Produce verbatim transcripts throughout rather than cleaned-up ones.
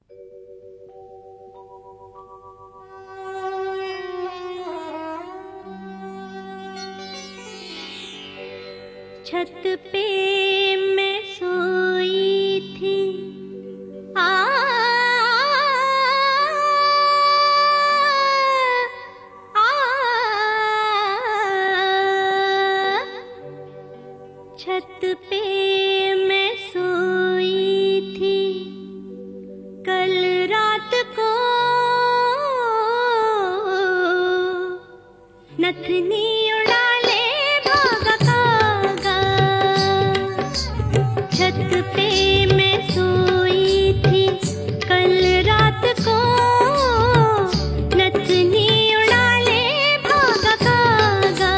छत पे मैं सोई थी, आ, आ, छत पे मैं सोई थी कल रात को, नथनी उड़ा ले भागा कागा। छत पे मैं सोई थी कल रात को, नथनी उड़ा ले भागा कागा।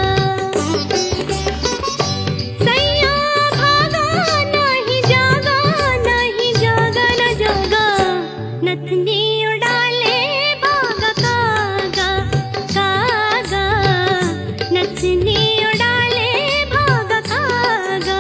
सैया भागा नहीं जागा, नहीं जागा न जागा, नथनी उड़ा ले भागा कागा कागा, नथनी उड़ा ले भागा कागा।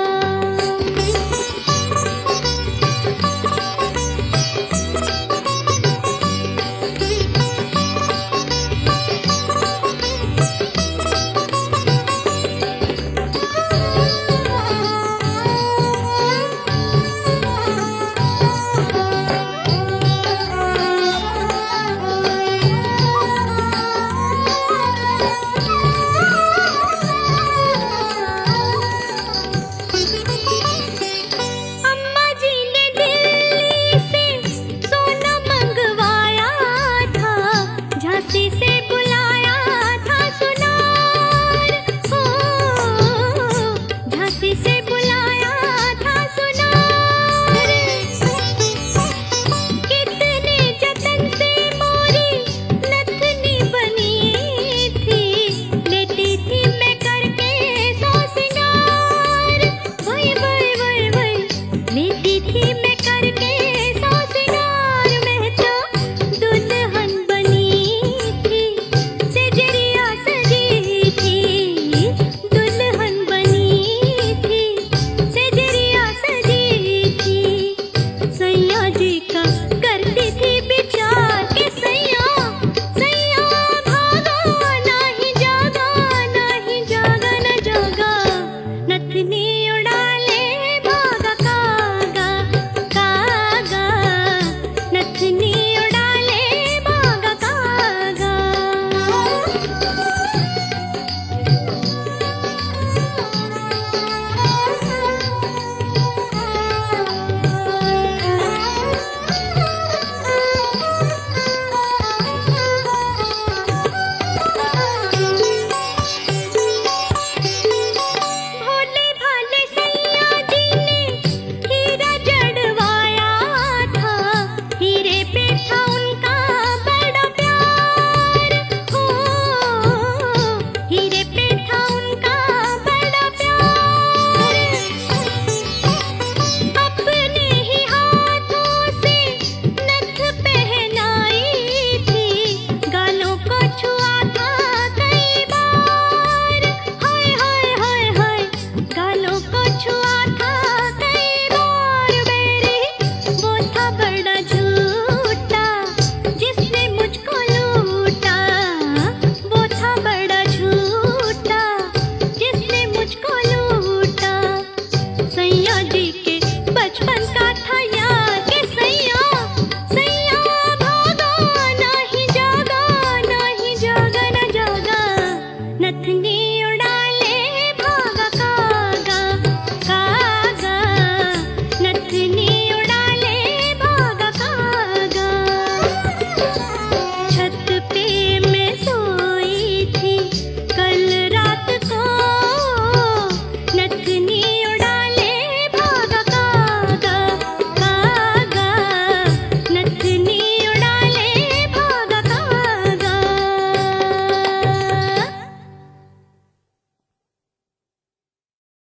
अम्मा जी ने दिल्ली से सोना मंगवाया था, झांसी से बुलाया था सुनार, हो झांसी से बुलाया था सुनार। कितने जतन से मोरी नथनी बनी थी, लेटी थी मैं करके सौ सिंगार। वही वही वही वही लेटी थी मैं करके